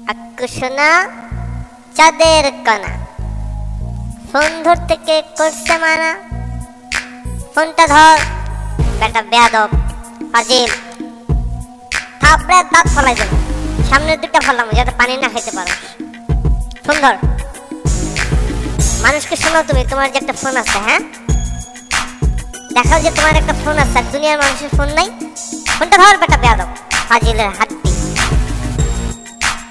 আক্কু সোনা চাঁদের কণা, ফোন ধরতে কে করছে মানা? ফোনটা ধর বেটা বেয়াদব ফাজিল, থাপড়ে দাঁত ফলাই দেব, সামনের দিকটা ফলাম যাতে পানি না খাইতে পারো। ফোন ধর। মানুষকে শোনো তুমি, তোমার যে একটা ফোন আছে, হ্যাঁ দেখাও যে তোমার একটা ফোন আছে, আর দুনিয়ার মানুষের ফোন নাই। ফোনটা ধর বেটা বেয়াদব ফাজিলের হাত